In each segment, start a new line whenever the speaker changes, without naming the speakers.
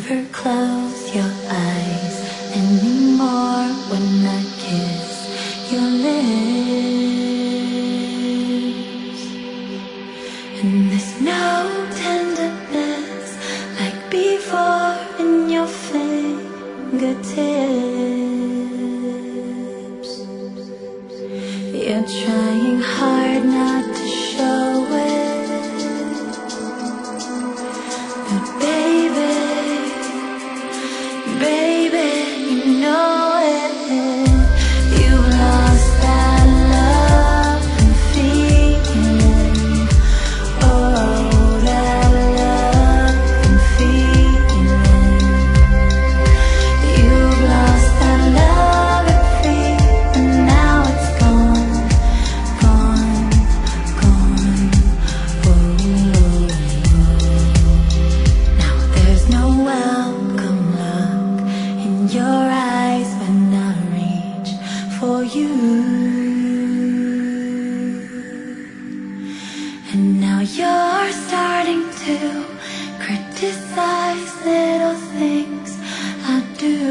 never close your eyes anymore when I kiss your lips. And there's no tenderness like before in your fingertips. You're trying hard not to show it, but baby, you know it. You lost that love and feeling. Oh, that love and feeling. You lost that love and feeling. Now it's gone, gone, gone. Oh. Now there's no welcome look in your eyes when I reach for you. And now you're starting to criticize little things I do.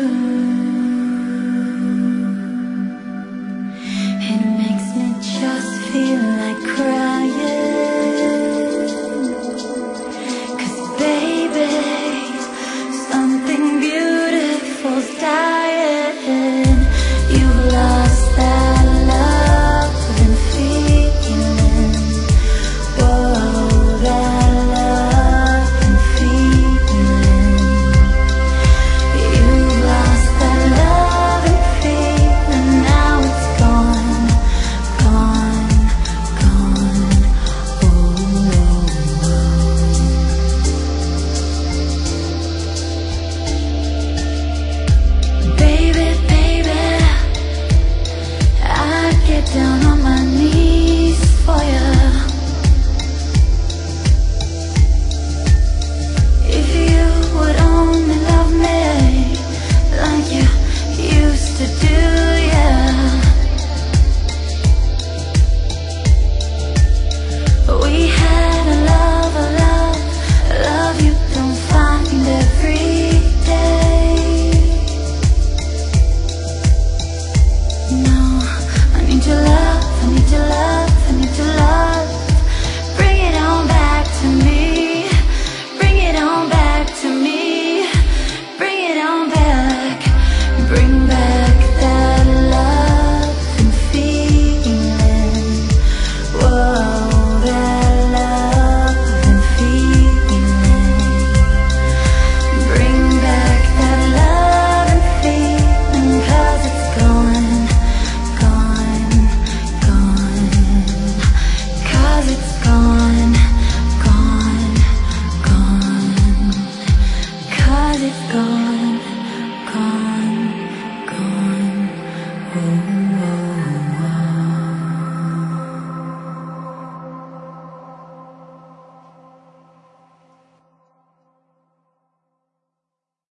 It makes me just feel like crying, 'cause baby, something beautiful's dying. You've lost that love and feeling. Whoa, that love and feeling. You've lost that love and feeling. Now it's gone, gone, gone. Oh. Baby, I'd get down on my knees for you if you would only love me like you used to do, yeah. We had a love you don't find every day. No, I need your love, I need your love, I need your love. Bring it on back to me, bring it on back to me, bring it on back. Bring back that love and feeling. Whoa, that love and feeling. Bring back that love and feeling, 'cause it's gone, gone, gone. 'Cause it's gone, gone, gone. 'Cause it's gone, gone, gone. Oh.